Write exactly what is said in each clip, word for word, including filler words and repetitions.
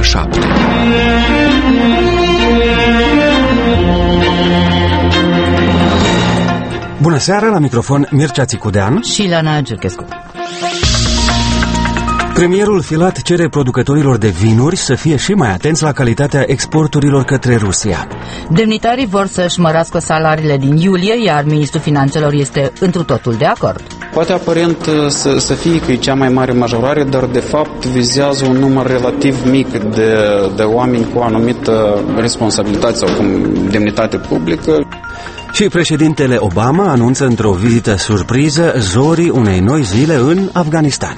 ora șapte. Bună seara, la microfon Mircea Țicudean și Lana Giurchescu. Premierul Filat cere producătorilor de vinuri să fie și mai atenți la calitatea exporturilor către Rusia. Demnitarii vor să-și mărească salariile din iulie, iar ministrul finanțelor este întru totul de acord. Poate aparent să, să fie că e cea mai mare majorare, dar de fapt vizează un număr relativ mic de, de oameni cu o anumită responsabilitate sau cu demnitate publică. Și președintele Obama anunță într-o vizită surpriză zorii unei noi zile în Afganistan.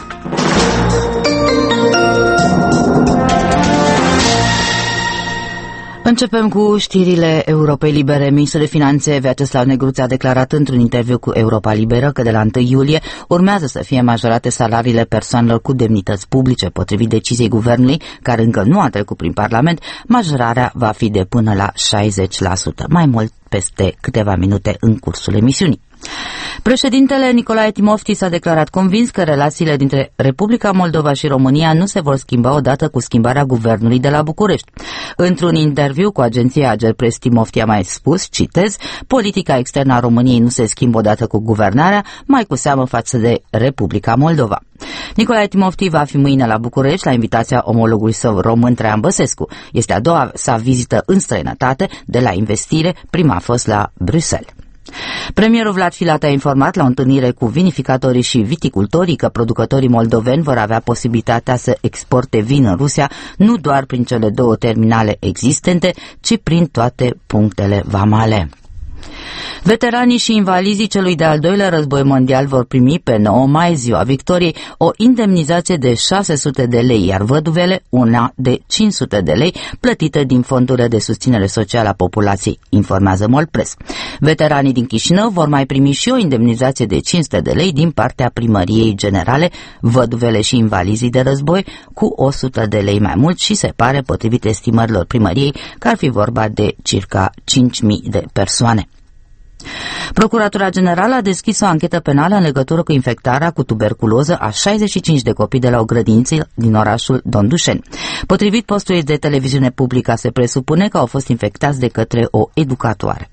Începem cu știrile Europei Libere. Ministrul de Finanțe Vyacheslav Negruț a declarat într-un interviu cu Europa Liberă că de la întâi iulie urmează să fie majorate salariile persoanelor cu demnități publice. Potrivit deciziei guvernului, care încă nu a trecut prin Parlament, majorarea va fi de până la șaizeci la sută. Mai mult peste câteva minute în cursul emisiunii. Președintele Nicolae Timofti s-a declarat convins că relațiile dintre Republica Moldova și România nu se vor schimba odată cu schimbarea guvernului de la București. Într-un interviu cu agenția Agerpres, Timofti a mai spus, citez, politica externă a României nu se schimbă odată cu guvernarea, mai cu seamă față de Republica Moldova. Nicolae Timofti va fi mâine la București la invitația omologului său român Traian Băsescu. Este a doua sa vizită în străinătate de la investire, prima a fost la Bruxelles. Premierul Vlad Filat a informat la o întâlnire cu vinificatorii și viticultorii că producătorii moldoveni vor avea posibilitatea să exporte vin în Rusia nu doar prin cele două terminale existente, ci prin toate punctele vamale. Veteranii și invalizii celui de-al doilea război mondial vor primi pe nouă mai, ziua victoriei, o indemnizație de șase sute de lei, iar văduvele una de cinci sute de lei, plătită din fondurile de susținere socială a populației, informează Molpress. Veteranii din Chișinău vor mai primi și o indemnizație de cinci sute de lei din partea Primăriei Generale, văduvele și invalizii de război cu o sută de lei mai mult și se pare, potrivit estimărilor primăriei, că ar fi vorba de circa cinci mii de persoane. Procuratura Generală a deschis o anchetă penală în legătură cu infectarea cu tuberculoză a șaizeci și cinci de copii de la o grădiniță din orașul Dondușeni. Potrivit postului de televiziune publică, se presupune că au fost infectați de către o educatoare.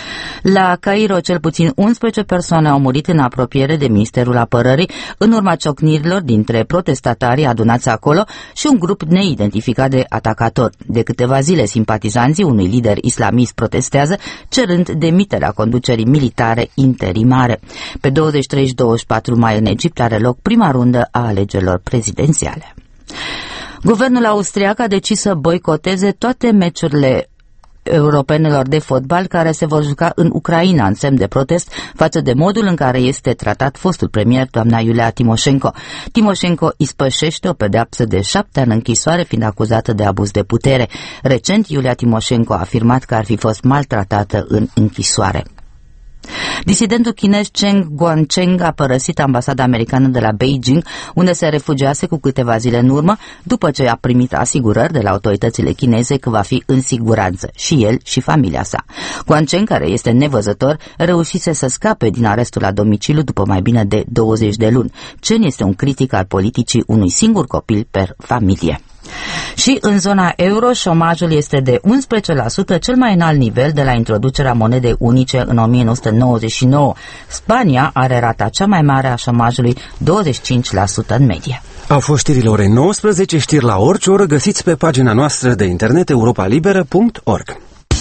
La Cairo, cel puțin unsprezece persoane au murit în apropiere de Ministerul Apărării în urma ciocnirilor dintre protestatarii adunați acolo și un grup neidentificat de atacatori. De câteva zile, simpatizanții unui lider islamist protestează, cerând demiterea conducerii militare interimare. Pe douăzeci și trei și douăzeci și patru mai în Egipt are loc prima rundă a alegerilor prezidențiale. Guvernul austriac a decis să boicoteze toate meciurile europenelor de fotbal care se vor juca în Ucraina în semn de protest față de modul în care este tratat fostul premier, doamna Iulia Timoșenko. Timoșenko ispășește o pedeapsă de șapte ani închisoare, fiind acuzată de abuz de putere. Recent, Iulia Timoșenko a afirmat că ar fi fost maltratată în închisoare. Disidentul chinez Cheng Guangcheng a părăsit ambasada americană de la Beijing, unde se refugiase cu câteva zile în urmă, după ce a primit asigurări de la autoritățile chineze că va fi în siguranță, și el și familia sa. Guangcheng, care este nevăzător, reușise să scape din arestul la domiciliu după mai bine de douăzeci de luni. Chen este un critic al politicii unui singur copil per familie. Și în zona euro, șomajul este de unsprezece la sută, cel mai înalt nivel de la introducerea monedei unice în o mie nouă sute nouăzeci și nouă. Spania are rata cea mai mare a șomajului, douăzeci și cinci la sută în medie. Au fost știrile orei nouăsprezece, știri la orice oră găsiți pe pagina noastră de internet europa liberă punct org.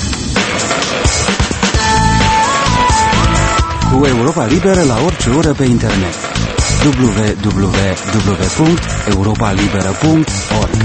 Cu Europa Liberă la orice oră pe internet. w w w punct europa liberă punct org.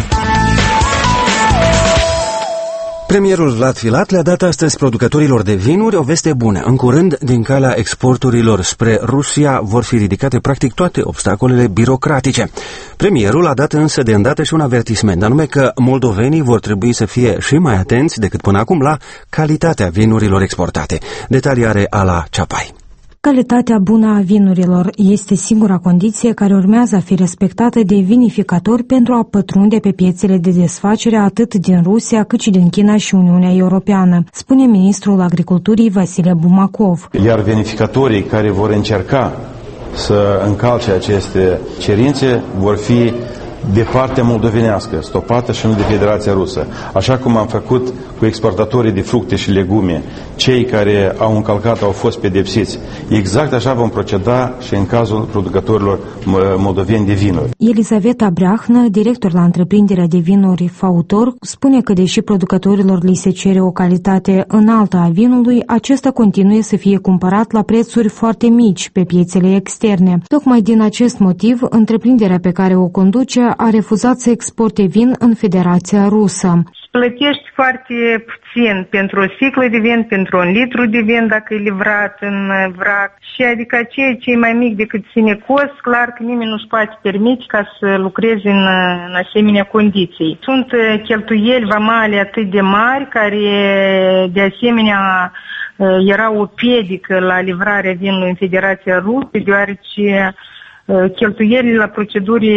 Premierul Vlad Filat le-a dat astăzi producătorilor de vinuri o veste bună. În curând, din calea exporturilor spre Rusia, vor fi ridicate practic toate obstacolele birocratice. Premierul a dat însă de îndată și un avertisment, anume că moldovenii vor trebui să fie și mai atenți decât până acum la calitatea vinurilor exportate. Detalii are Ala Ceapai. Calitatea bună a vinurilor este singura condiție care urmează a fi respectată de vinificatori pentru a pătrunde pe piețele de desfacere atât din Rusia cât și din China și Uniunea Europeană, spune ministrul Agriculturii Vasile Bumacov. Iar vinificatorii care vor încerca să încalce aceste cerințe vor fi de partea moldovenească, stopată și nu de Federația Rusă. Așa cum am făcut cu exportatorii de fructe și legume, cei care au încălcat au fost pedepsiți. Exact așa vom proceda și în cazul producătorilor moldoveni de vinuri. Elisaveta Breahnă, director la întreprinderea de vinuri Fautor, spune că deși producătorilor li se cere o calitate înaltă a vinului, acesta continuă să fie cumpărat la prețuri foarte mici pe piețele externe. Tocmai din acest motiv, întreprinderea pe care o conduce a refuzat să exporte vin în Federația Rusă. Plătești foarte puțin pentru o sticlă de vin, pentru un litru de vin dacă e livrat în vrac și adică aceea ce e mai mic decât ține cost, clar că nimeni nu-și poate permite ca să lucreze în, în asemenea condiții. Sunt cheltuieli vamale atât de mari care de asemenea erau o piedică la livrarea vinului în Federația Rusă, deoarece cheltuielile la proceduri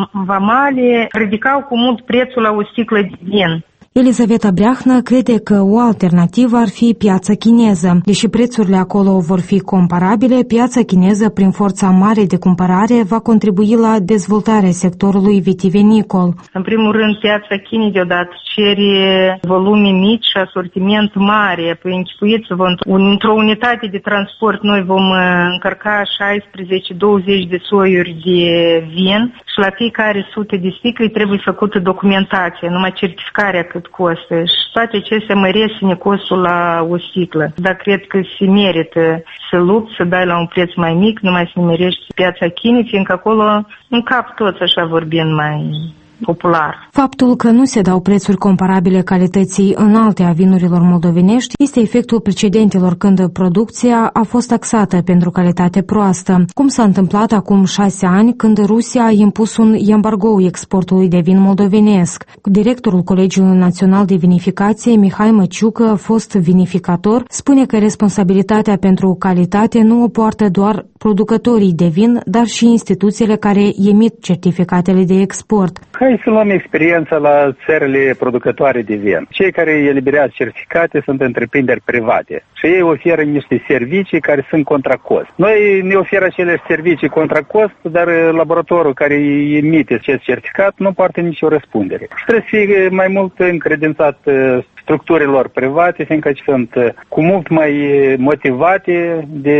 vamale ridicau cu mult prețul la o sticlă de vin. Elisaveta Breahnă crede că o alternativă ar fi piața chineză. Deși prețurile acolo vor fi comparabile, piața chineză, prin forța mare de cumpărare, va contribui la dezvoltarea sectorului vitivinicol. În primul rând, piața Chinei deodată cere volume mici și asortiment mare. Păi închipuiți-vă, într-o unitate de transport noi vom încărca șaisprezece douăzeci de soiuri de vin și la fiecare sută de sticle trebuie făcută documentație, numai certificarea cât costă. Și toate acestea măresc costul la o sticlă. Dar cred că se merită să lupți, să dai la un preț mai mic, numai să mărești piața Chinei, fiindcă acolo în cap toți așa vorbind mai popular. Faptul că nu se dau prețuri comparabile calității înalte a vinurilor moldovenești este efectul precedentelor când producția a fost taxată pentru calitate proastă, cum s-a întâmplat acum șase ani când Rusia a impus un embargo exportului de vin moldovenesc. Directorul Colegiului Național de Vinificație, Mihai Măciucă, fost vinificator, spune că responsabilitatea pentru calitate nu o poartă doar producătorii de vin, dar și instituțiile care emit certificatele de export. Hai să luăm experiența la țările producătoare de vin. Cei care eliberează certificate sunt întreprinderi private și ei oferă niște servicii care sunt contra cost. Noi ne oferă acele servicii contra cost, dar laboratorul care emite acest certificat nu poartă nicio răspundere. Și trebuie să fie mai mult încredințat structurilor private, fiindcă sunt cu mult mai motivate de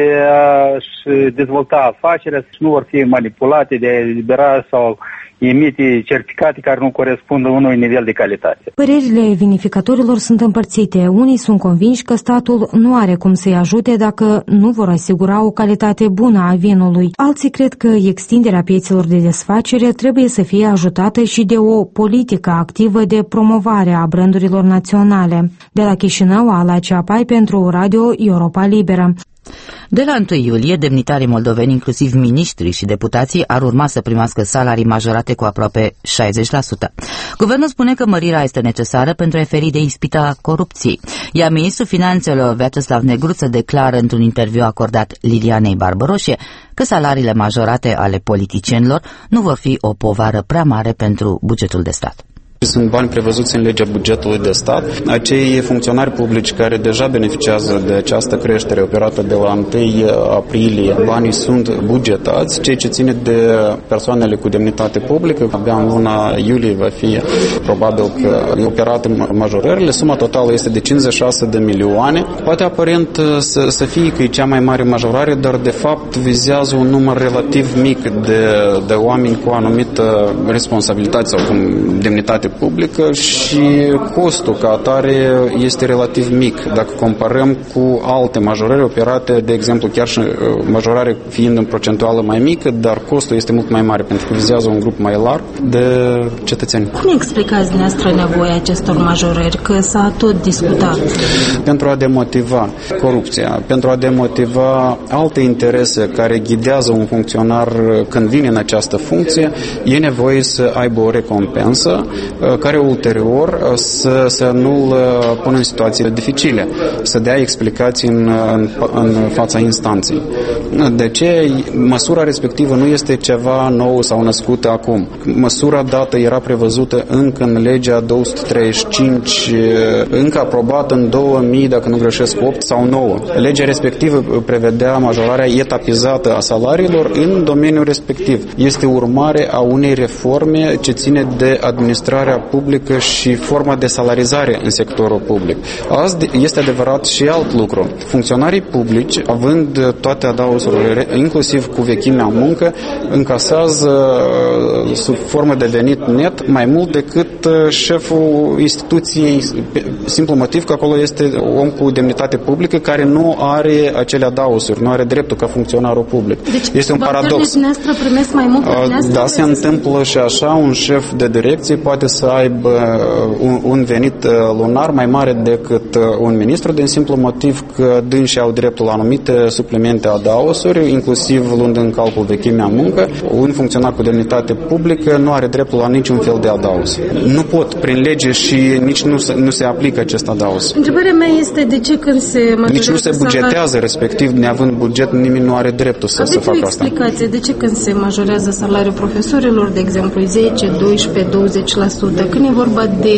a-și dezvolta afacerea și nu vor fi manipulate de a elibera sau emite certificate care nu corespund unui nivel de calitate. Părerile vinificatorilor sunt împărțite. Unii sunt convinși că statul nu are cum să-i ajute dacă nu vor asigura o calitate bună a vinului. Alții cred că extinderea piețelor de desfacere trebuie să fie ajutată și de o politică activă de promovare a brandurilor naționale. De la Chișinău, Ala Ceapai pentru Radio Europa Liberă. De la întâi iulie, demnitarii moldoveni, inclusiv miniștrii și deputații, ar urma să primească salarii majorate cu aproape șaizeci la sută. Guvernul spune că mărirea este necesară pentru a feri de ispita corupției. Iar ministrul finanțelor Vyacheslav Negruță declară într-un interviu acordat Lilianei Barbaroșie că salariile majorate ale politicienilor nu vor fi o povară prea mare pentru bugetul de stat. Sunt bani prevăzuți în legea bugetului de stat. Acei funcționari publici care deja beneficiază de această creștere operată de la întâi aprilie, banii sunt bugetați. Ceea ce ține de persoanele cu demnitate publică, abia în luna iulie va fi probabil că operate majorările. Suma totală este de cincizeci și șase de milioane. Poate aparent să, să fie că e cea mai mare majorare, dar de fapt vizează un număr relativ mic de, de oameni cu o anumită responsabilitate sau cu demnitate publică și costul ca atare este relativ mic. Dacă comparăm cu alte majorări operate, de exemplu, chiar și majorare fiind în procentuală mai mică, dar costul este mult mai mare pentru că vizează un grup mai larg de cetățeni. Cum explicați dumneavoastră nevoia acestor majorări? Că s-a tot discutat. Pentru a demotiva corupția, pentru a demotiva alte interese care ghidează un funcționar când vine în această funcție, e nevoie să aibă o recompensă care ulterior să, să nu-l pună în situații dificile, să dea explicații în, în, în fața instanței. De ce măsura respectivă nu este ceva nou sau născut acum? Măsura dată era prevăzută încă în legea două sute treizeci și cinci, încă aprobată în două mii, dacă nu greșesc, opt sau nouă. Legea respectivă prevedea majorarea etapizată a salariilor în domeniul respectiv. Este urmare a unei reforme ce ține de administrarea publică și forma de salarizare în sectorul public. Azi este adevărat și alt lucru. Funcționarii publici, având toate adausurile, inclusiv cu vechimea muncă, încasează sub formă de venit net mai mult decât șeful instituției, simplu motiv că acolo este om cu demnitate publică care nu are acele adausuri, nu are dreptul ca funcționarul public. Deci, este un paradox. Primesc mai mult da, se întâmplă și așa, un șef de direcție poate să aibă un, un venit lunar mai mare decât un ministru, din simplu motiv că dânsii au dreptul la anumite suplimente adausuri, inclusiv luând în calcul vechimea muncă. Un funcționar cu demnitate publică nu are dreptul la niciun fel de adaus. Nu pot, prin lege, și nici nu se, nu se aplică acest adaus. Întrebarea mea este de ce când se majorează nici nu se bugetează, salari... respectiv, neavând buget, nimeni nu are dreptul să, să facă asta. Aveți o explicație de ce când se majorează salariul profesorilor, de exemplu, zece, doisprezece, douăzeci la sută, când e vorba de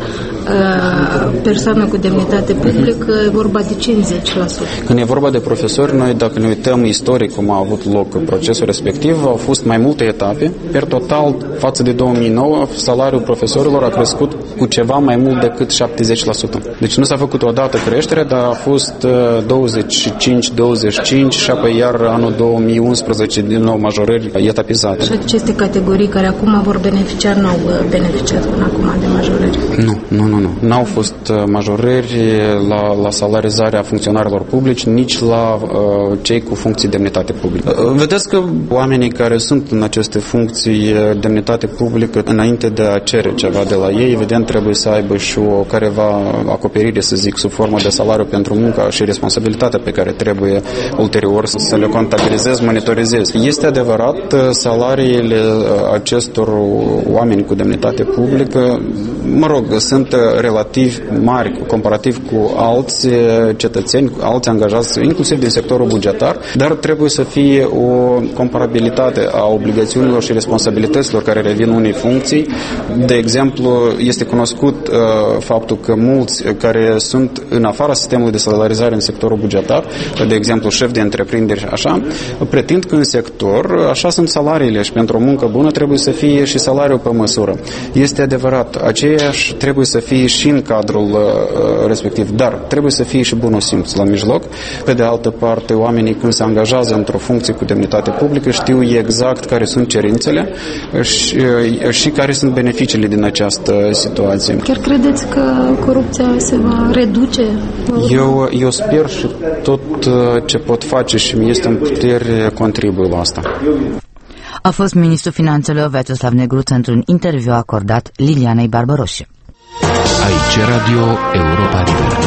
uh, persoană cu demnitate publică, e vorba de cincizeci la sută? Când e vorba de profesori, noi, dacă ne uităm istoric cum a avut loc procesul respectiv, au fost mai multe etape. Per total, față de două mii nouă, salariul profesorilor a crescut cu ceva mai mult decât șaptezeci la sută. Deci nu s-a făcut o dată creștere, dar a fost douăzeci și cinci douăzeci și cinci și apoi iar anul două mii unsprezece din nou majorări etapizate. Și aceste categorii care acum vor beneficia nu au beneficiat până acum de majorări? Nu, nu, nu, nu. N-au fost majorări la, la salarizarea funcționarilor publici, nici la uh, cei cu funcții demnitate publică. Uh, vedeți că oamenii care sunt în aceste funcții demnitate publică, înainte de a cere ceva de la ei, evident trebuie să aibă și o careva acoperire, să zic, sub formă de salariu pentru munca și responsabilitatea pe care trebuie ulterior să le contabilizezi, monitorizezi. Este adevărat, salariile acestor oameni cu demnitate publică, mă rog, sunt relativ mari comparativ cu alți cetățeni, alți angajați, inclusiv din sectorul bugetar, dar trebuie să fie o comparabilitate a obligațiunilor și responsabilităților care revin unei funcții. De exemplu, este cunoscut uh, faptul că mulți care sunt în afara sistemului de salarizare în sectorul bugetar, de exemplu șef de întreprinderi și așa, pretind că în sector așa sunt salariile și pentru o muncă bună trebuie să fie și salariul pe măsură. Este adevărat, aceeași trebuie să fie și în cadrul uh, respectiv, dar trebuie să fie și bunul simț la mijloc. Pe de altă parte, oamenii când se angajează într-o funcție cu demnitate publică știu exact care sunt cerințele și, uh, și care sunt beneficiile din această situație. Chiar credeți că corupția se va reduce? Eu, eu sper și tot ce pot face și mi este în putere contribui la asta. A fost ministrul finanțelor Vyacheslav Negruță într-un interviu acordat Lilianei Barbaroșe. Aici Radio Europa Liberă.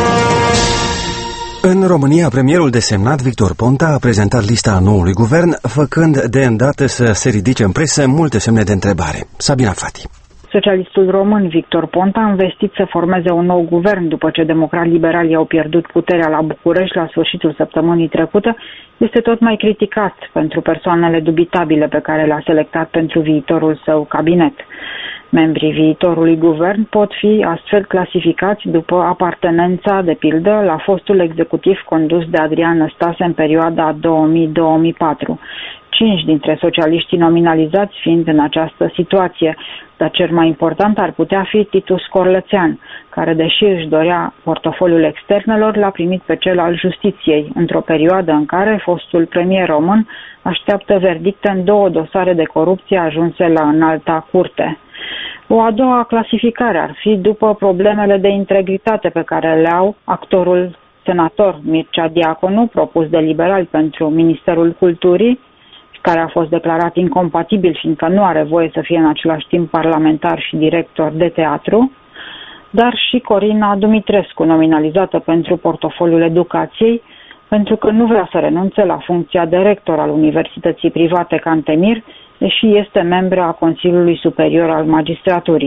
În România, premierul desemnat Victor Ponta a prezentat lista noului guvern, făcând de îndată să se ridice în presă multe semne de întrebare. Sabina Fati. Socialistul român Victor Ponta a investit să formeze un nou guvern după ce democrat-liberalii au pierdut puterea la București la sfârșitul săptămânii trecute. Este tot mai criticat pentru persoanele dubitabile pe care le-a selectat pentru viitorul său cabinet. Membrii viitorului guvern pot fi astfel clasificați după apartenența, de pildă, la fostul executiv condus de Adrian Năstase în perioada două mii - două mii patru. Cinci dintre socialiștii nominalizați fiind în această situație, dar cel mai important ar putea fi Titus Corlățean, care, deși își dorea portofoliul externelor, l-a primit pe cel al justiției, într-o perioadă în care fostul premier român așteaptă verdicte în două dosare de corupție ajunse la înalta curte. O a doua clasificare ar fi după problemele de integritate pe care le au actorul senator Mircea Diaconu, propus de liberali pentru Ministerul Culturii, care a fost declarat incompatibil fiindcă nu are voie să fie în același timp parlamentar și director de teatru, dar și Corina Dumitrescu, nominalizată pentru portofoliul educației, pentru că nu vrea să renunțe la funcția de rector al Universității Private Cantemir, deși este membră a Consiliului Superior al Magistraturii.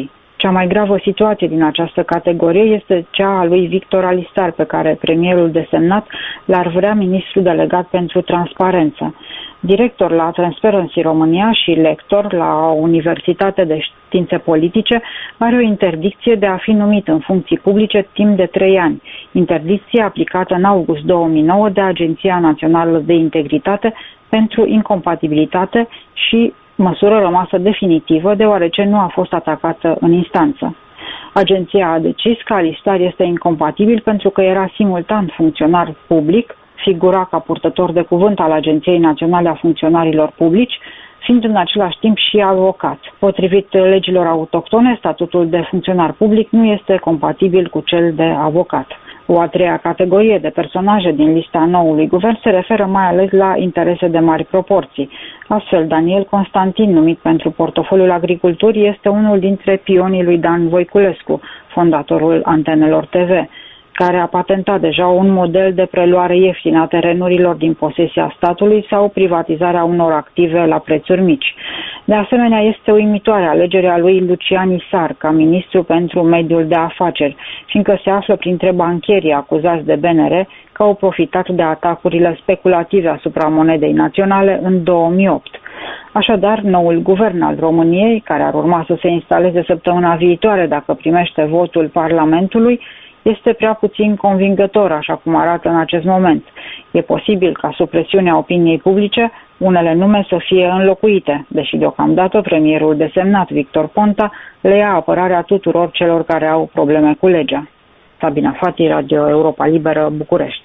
Cea mai gravă situație din această categorie este cea a lui Victor Alistar, pe care premierul desemnat l-ar vrea ministru delegat pentru transparență. Director la Transparency România și lector la o Universitate de Științe Politice, are o interdicție de a fi numit în funcții publice timp de trei ani. Interdicție aplicată în august două mii nouă de Agenția Națională de Integritate pentru incompatibilitate și măsură rămasă definitivă, deoarece nu a fost atacată în instanță. Agenția a decis că Alistar este incompatibil pentru că era simultan funcționar public, figura ca purtător de cuvânt al Agenției Naționale a Funcționarilor Publici, fiind în același timp și avocat. Potrivit legilor autohtone, statutul de funcționar public nu este compatibil cu cel de avocat. O a treia categorie de personaje din lista noului guvern se referă mai ales la interese de mari proporții. Astfel, Daniel Constantin, numit pentru portofoliul agriculturii, este unul dintre pionii lui Dan Voiculescu, fondatorul Antenelor T V, care a patentat deja un model de preluare ieftină a terenurilor din posesia statului sau privatizarea unor active la prețuri mici. De asemenea, este uimitoare alegerea lui Lucian Isar ca ministru pentru mediul de afaceri, fiindcă se află printre bancherii acuzați de B N R că au profitat de atacurile speculative asupra monedei naționale în două mii opt. Așadar, noul guvern al României, care ar urma să se instaleze săptămâna viitoare dacă primește votul Parlamentului, este prea puțin convingător, așa cum arată în acest moment. E posibil ca sub presiunea opiniei publice unele nume să fie înlocuite, deși deocamdată premierul desemnat Victor Ponta le ia apărarea tuturor celor care au probleme cu legea. Sabina Fati, Radio Europa Liberă, București.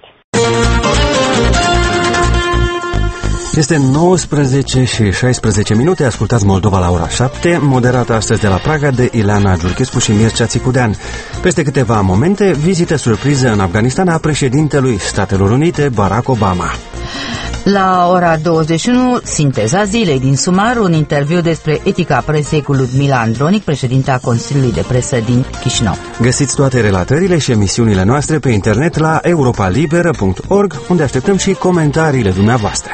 Este nouăsprezece și șaisprezece minute, ascultați Moldova la ora șapte, moderată astăzi de la Praga de Ileana Giurchescu și Mircea Țicudean. Peste câteva momente, vizită surpriză în Afganistan a președintelui Statelor Unite, Barack Obama. La ora douăzeci și unu, sinteza zilei din Sumar, un interviu despre etica presei cu Ludmila Andronic, președinta Consiliului de Presă din Chișinău. Găsiți toate relatările și emisiunile noastre pe internet la europa liberă punct org, unde așteptăm și comentariile dumneavoastră.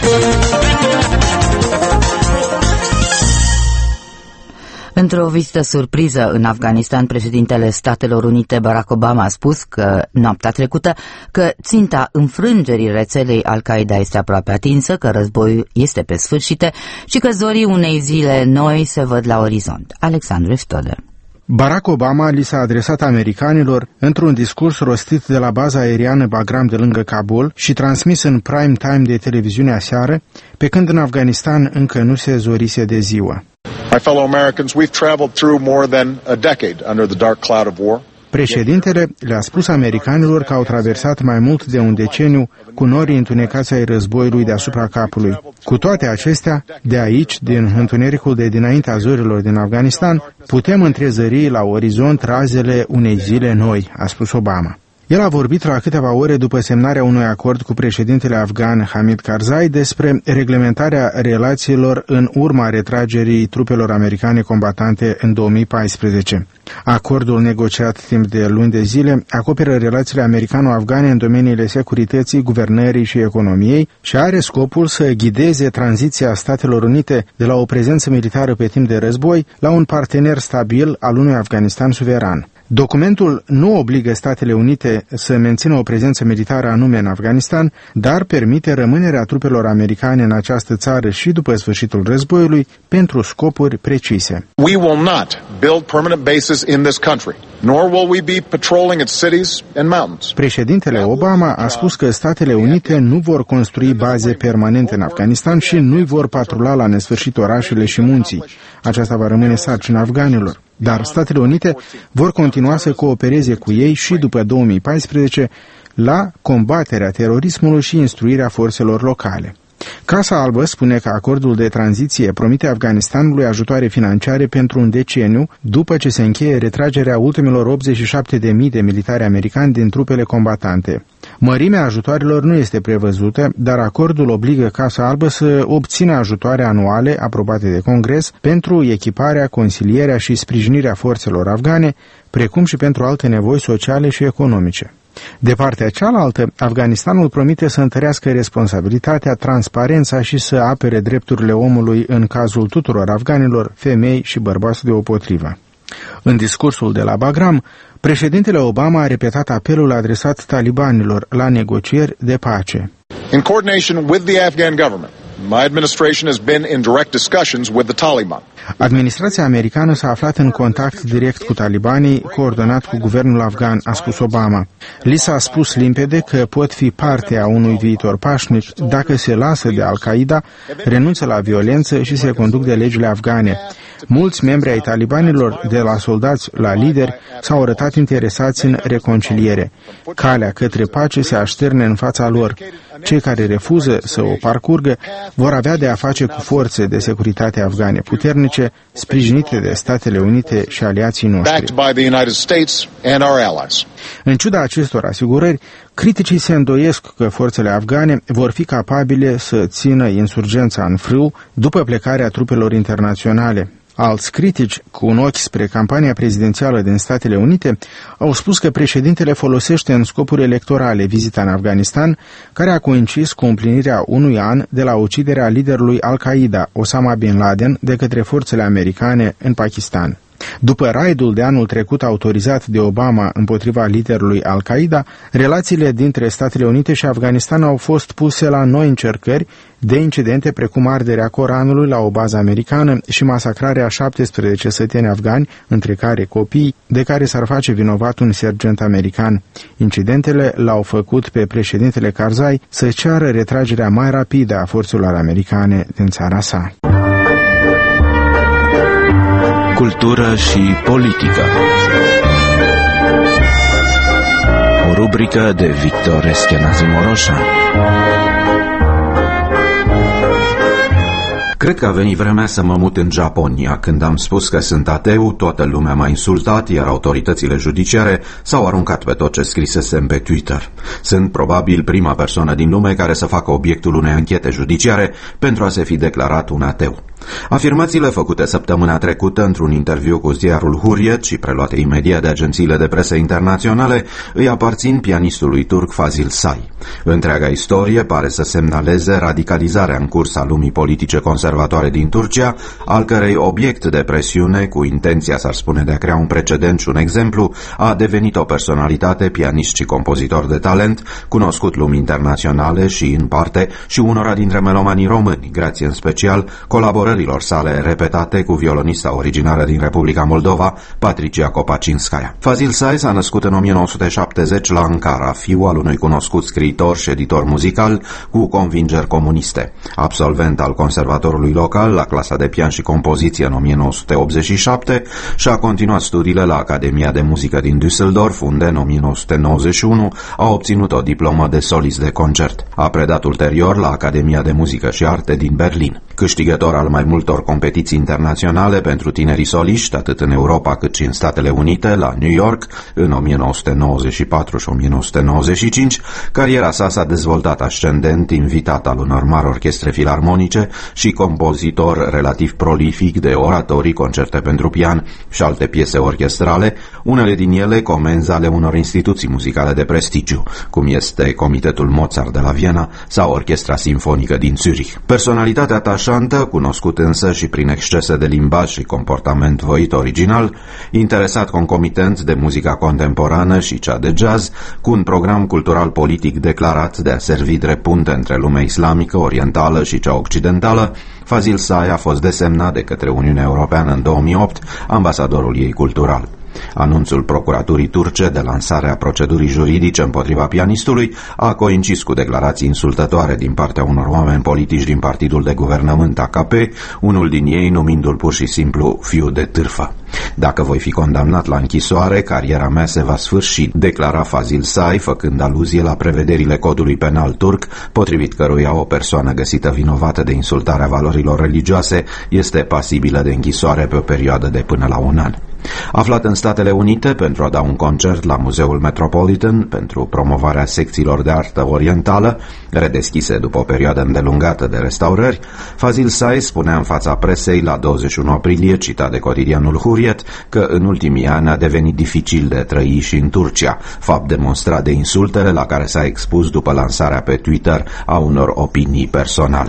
Într-o vizită surpriză în Afganistan, președintele Statelor Unite Barack Obama a spus că noaptea trecută că ținta înfrângerii rețelei Al-Qaeda este aproape atinsă, că războiul este pe sfârșit și că zorii unei zile noi se văd la orizont. Alexandru Eftodă. Barack Obama li s-a adresat americanilor într-un discurs rostit de la baza aeriană Bagram de lângă Kabul și transmis în prime time de televiziunea seară, pe când în Afganistan încă nu se zorise de ziua. My fellow Americans, we've traveled through more than a decade under the dark cloud of war. Președintele le-a spus americanilor că au traversat mai mult de un deceniu cu norii întunecați ai războiului deasupra capului. Cu toate acestea, de aici, din întunericul de dinaintea zorilor din Afganistan, putem întrezări la orizont razele unei zile noi, a spus Obama. El a vorbit la câteva ore după semnarea unui acord cu președintele afgan Hamid Karzai despre reglementarea relațiilor în urma retragerii trupelor americane combatante în două mii paisprezece. Acordul negociat timp de luni de zile acoperă relațiile americano-afgane în domeniile securității, guvernării și economiei și are scopul să ghideze tranziția Statelor Unite de la o prezență militară pe timp de război la un partener stabil al unui Afganistan suveran. Documentul nu obligă Statele Unite să mențină o prezență militară anume în Afganistan, dar permite rămânerea trupelor americane în această țară și după sfârșitul războiului pentru scopuri precise. We will not build permanent bases in this country, nor will we be patrolling its cities and mountains. Președintele Obama a spus că Statele Unite nu vor construi baze permanente în Afganistan și nu vor patrula la nesfârșit orașele și munții. Aceasta va rămâne sarcina afganilor. Dar Statele Unite vor continua să coopereze cu ei și după două mii paisprezece la combaterea terorismului și instruirea forțelor locale. Casa Albă spune că acordul de tranziție promite Afganistanului ajutoare financiare pentru un deceniu după ce se încheie retragerea ultimilor optzeci și șapte de mii de militari americani din trupele combatante. Mărimea ajutoarelor nu este prevăzută, dar acordul obligă Casa Albă să obțină ajutoare anuale aprobate de Congres pentru echiparea, consilierea și sprijinirea forțelor afgane, precum și pentru alte nevoi sociale și economice. De partea cealaltă, Afganistanul promite să întărească responsabilitatea, transparența și să apere drepturile omului în cazul tuturor afganilor, femei și bărbați deopotrivă. În discursul de la Bagram, președintele Obama a repetat apelul adresat talibanilor la negocieri de pace. In coordination with the Afghan government, my administration has been in direct discussions with the Taliban. Administrația americană s-a aflat în contact direct cu talibanii, coordonat cu guvernul afgan, a spus Obama. Li s-a spus limpede că pot fi parte a unui viitor pașnic dacă se lasă de Al-Qaeda, renunță la violență și se conduc de legile afgane. Mulți membri ai talibanilor, de la soldați la lideri, s-au arătat interesați în reconciliere. Calea către pace se așterne în fața lor. Cei care refuză să o parcurgă vor avea de a face cu forțe de securitate afgane puternice, sprijinite de Statele Unite și aliații noștri. În ciuda acestor asigurări, criticii se îndoiesc că forțele afgane vor fi capabile să țină insurgența în frâu după plecarea trupelor internaționale. Alți critici, cu un ochi spre campania prezidențială din Statele Unite, au spus că președintele folosește în scopuri electorale vizita în Afganistan, care a coincis cu împlinirea unui an de la uciderea liderului Al-Qaeda, Osama Bin Laden, de către forțele americane în Pakistan. După raidul de anul trecut autorizat de Obama împotriva liderului Al-Qaeda, relațiile dintre Statele Unite și Afganistan au fost puse la noi încercări de incidente precum arderea Coranului la o bază americană și masacrarea a șaptesprezece săteni afgani, între care copii, de care s-ar face vinovat un sergent american. Incidentele l-au făcut pe președintele Karzai să ceară retragerea mai rapidă a forțelor americane din țara sa. Cultură și politică. O rubrică de Victor Eschenazi Moroșa. Cred că a venit vremea să mă mut în Japonia. Când am spus că sunt ateu, toată lumea m-a insultat, iar autoritățile judiciare s-au aruncat pe tot ce scrisesem pe Twitter. Sunt probabil prima persoană din lume care să facă obiectul unei anchete judiciare pentru a se fi declarat un ateu. Afirmațiile făcute săptămâna trecută într-un interviu cu ziarul Hurriyet și preluate imediat de agențiile de presă internaționale îi aparțin pianistului turc Fazil Say. Întreaga istorie pare să semnaleze radicalizarea în curs a lumii politice conservatoare din Turcia, al cărei obiect de presiune, cu intenția, s-ar spune, de a crea un precedent și un exemplu, a devenit o personalitate, pianist și compozitor de talent, cunoscut lumii internaționale și, în parte, și unora dintre melomanii români, grație în special colaborărilor sale repetate cu violonista originară din Republica Moldova, Patricia Kopacinskaya. Fazil Say s-a născut în o mie nouă sute șaptezeci la Ankara, fiu al unui cunoscut scriitor și editor muzical cu convingeri comuniste. Absolvent al conservatorului local la clasa de pian și compoziție în o mie nouă sute optzeci și șapte și a continuat studiile la Academia de Muzică din Düsseldorf, unde în o mie nouă sute nouăzeci și unu a obținut o diplomă de solist de concert. A predat ulterior la Academia de Muzică și Arte din Berlin. Câștigător al mai multor competiții internaționale pentru tinerii soliști, atât în Europa cât și în Statele Unite, la New York, în o mie nouă sute nouăzeci și patru și o mie nouă sute nouăzeci și cinci, cariera sa s-a dezvoltat ascendent, invitat al unor mari orchestre filarmonice și compozitor relativ prolific de oratorii, concerte pentru pian și alte piese orchestrale, unele din ele comenzi ale unor instituții muzicale de prestigiu, cum este Comitetul Mozart de la Viena sau Orchestra Sinfonică din Zurich. Personalitatea atașantă, cunoscut însă și prin excese de limbaj și comportament voit original, interesat concomitent de muzica contemporană și cea de jazz, cu un program cultural politic declarat de a servi drept punte între lumea islamică, orientală și cea occidentală, Fazil Say a fost desemnat de către Uniunea Europeană în două mii opt ambasadorul ei cultural. Anunțul procuraturii turce de lansarea procedurii juridice împotriva pianistului a coincis cu declarații insultătoare din partea unor oameni politici din partidul de guvernământ A K P, unul din ei numindu-l pur și simplu fiu de târfă. Dacă voi fi condamnat la închisoare, cariera mea se va sfârși, declara Fazil Say, făcând aluzie la prevederile codului penal turc, potrivit căruia o persoană găsită vinovată de insultarea valorilor religioase este pasibilă de închisoare pe o perioadă de până la un an. Aflat în Statele Unite pentru a da un concert la Muzeul Metropolitan pentru promovarea secțiilor de artă orientală, redeschise după o perioadă îndelungată de restaurări, Fazil Say spunea în fața presei la douăzeci și unu aprilie, citat de cotidianul Hurriyet, că în ultimii ani a devenit dificil de trăi și în Turcia, fapt demonstrat de insultele la care s-a expus după lansarea pe Twitter a unor opinii personale.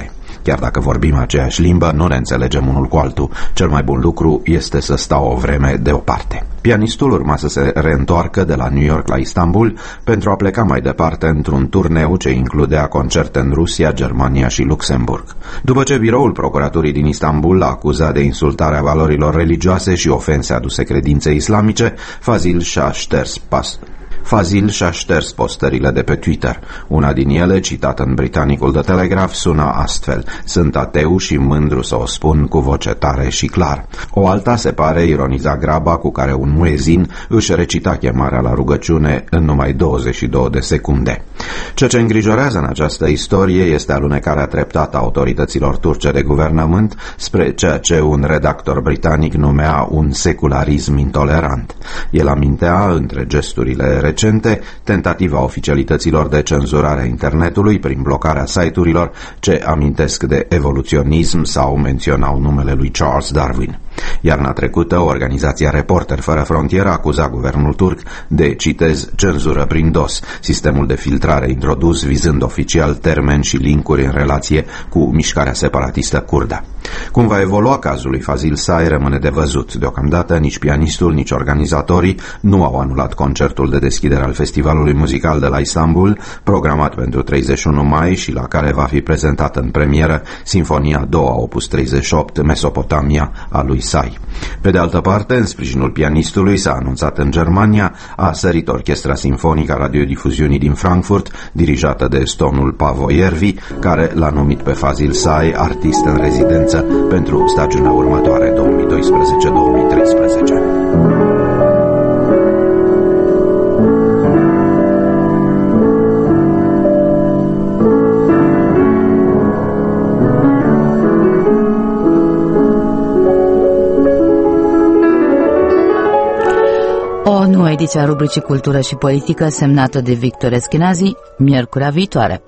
Chiar dacă vorbim aceeași limbă, nu ne înțelegem unul cu altul. Cel mai bun lucru este să stau o vreme deoparte. Pianistul urma să se reîntoarcă de la New York la Istanbul pentru a pleca mai departe într-un turneu ce includea concerte în Rusia, Germania și Luxemburg. După ce biroul procuraturii din Istanbul l-a acuzat de insultarea valorilor religioase și ofense aduse credinței islamice, Fazil și-a șters pas. Fazil și-a șters postările de pe Twitter. Una din ele, citată în britanicul The Telegraph, suna astfel: "Sunt ateu și mândru să o spun cu voce tare și clar." O alta se pare ironiza graba cu care un muezin își recita chemarea la rugăciune în numai douăzeci și două de secunde. Ceea ce îngrijorează în această istorie este alunecarea treptată a autorităților turce de guvernământ spre ceea ce un redactor britanic numea un secularism intolerant. El amintea, între gesturile recente, tentativa oficialităților de cenzurare a internetului prin blocarea site-urilor ce amintesc de evoluționism sau menționau numele lui Charles Darwin. Iarna trecută, organizația Reporteri Fără Frontieră acuza guvernul turc de, citez, cenzură prin DOS, sistemul de filtrare introdus vizând oficial termeni și linkuri în relație cu mișcarea separatistă kurdă. Cum va evolua cazul lui Fazil Say rămâne de văzut. Deocamdată nici pianistul, nici organizatorii nu au anulat concertul de deschidere al festivalului muzical de la Istanbul, programat pentru treizeci și unu mai și la care va fi prezentată în premieră Sinfonia a doua, opus treizeci și opt, Mesopotamia, a lui Say. Pe de altă parte, în sprijinul pianistului s-a anunțat în Germania, a sărit Orchestra Sinfonică a Radiodifuziunii din Frankfurt, dirijată de estonul Paavo Järvi, care l-a numit pe Fazil Say artist în rezidență pentru stagiunea următoare două mii doisprezece două mii treisprezece. O nouă ediție a rubricii Cultură și Politică, semnată de Victor Eskenazi, miercurea viitoare.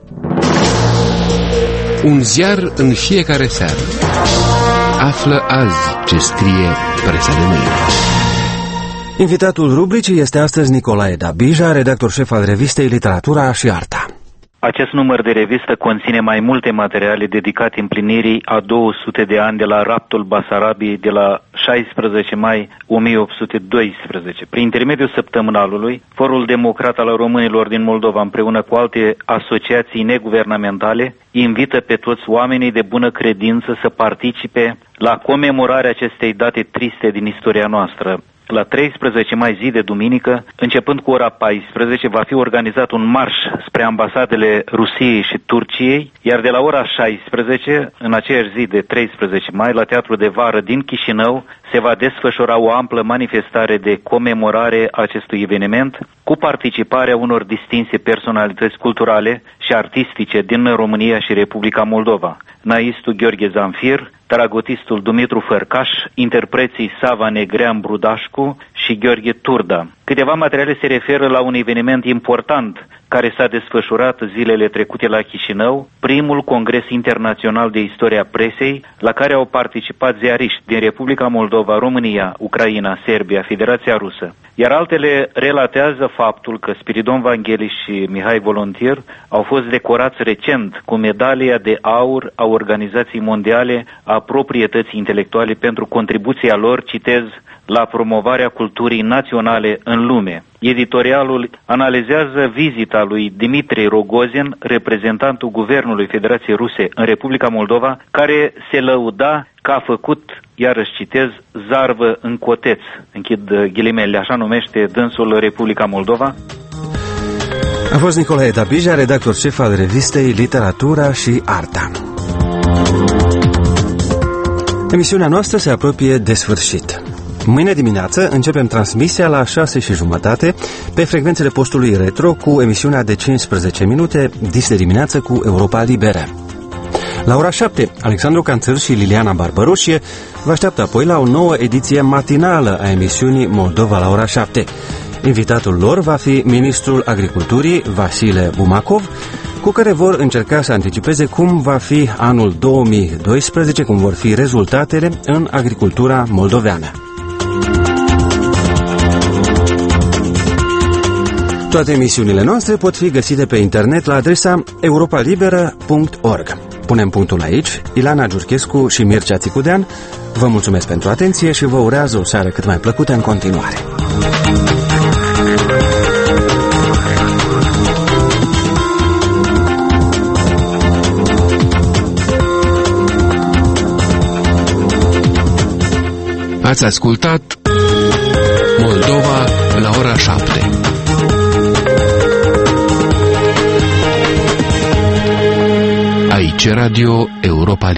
Un ziar în fiecare seară. Află azi ce scrie presa de mâine. Invitatul rubricii este astăzi Nicolae Dabija, redactor șef al revistei Literatura și Arta. Acest număr de revistă conține mai multe materiale dedicate împlinirii a două sute de ani de la raptul Basarabiei de la șaisprezece mai o mie opt sute doisprezece. Prin intermediul săptămânalului, Forul Democrat al Românilor din Moldova, împreună cu alte asociații neguvernamentale, invită pe toți oamenii de bună credință să participe la comemorarea acestei date triste din istoria noastră. La treisprezece mai, zi de duminică, începând cu ora paisprezece, va fi organizat un marș spre ambasadele Rusiei și Turciei, iar de la ora șaisprezece, în aceeași zi de treisprezece mai, la Teatrul de Vară din Chișinău, se va desfășura o amplă manifestare de comemorare a acestui eveniment, cu participarea unor distinse personalități culturale și artistice din România și Republica Moldova. Naistul Gheorghe Zanfir, taragotistul Dumitru Fărcaș, interpreții Sava Negrean Brudașcu și Gheorghe Turda. Câteva materiale se referă la un eveniment important care s-a desfășurat zilele trecute la Chișinău, primul congres internațional de istoria presei, la care au participat ziariști din Republica Moldova, România, Ucraina, Serbia, Federația Rusă. Iar altele relatează faptul că Spiridon Vangheli și Mihai Volontier au fost decorați recent cu medalia de aur a Organizației Mondiale a Proprietății Intelectuale pentru contribuția lor, citez, la promovarea culturii naționale în lume. Editorialul analizează vizita lui Dimitri Rogozin, reprezentantul Guvernului Federației Ruse în Republica Moldova, care se lăuda că a făcut, iarăși citez, zarvă în coteț, închid ghilimele, așa numește dânsul Republica Moldova. A fost Nicolae Dabija, redactor șef al revistei Literatura și Arta. Emisiunea noastră se apropie de sfârșit. Mâine dimineață începem transmisia la șase și jumătate pe frecvențele postului Retro cu emisiunea de cincisprezece minute Dis de dimineață cu Europa Liberă. La ora șapte, Alexandru Canțăr și Liliana Barbăroșie vă așteaptă apoi la o nouă ediție matinală a emisiunii Moldova la ora șapte. Invitatul lor va fi ministrul Agriculturii, Vasile Bumacov, cu care vor încerca să anticipeze cum va fi anul două mii doisprezece, cum vor fi rezultatele în agricultura moldoveană. Toate emisiunile noastre pot fi găsite pe internet la adresa europa liberă punct org. Punem punctul aici. Ilana Giurchescu și Mircea Țicudean vă mulțumesc pentru atenție și vă urează o seară cât mai plăcută în continuare. Ați ascultat Moldova la ora șapte. Aici Radio Europa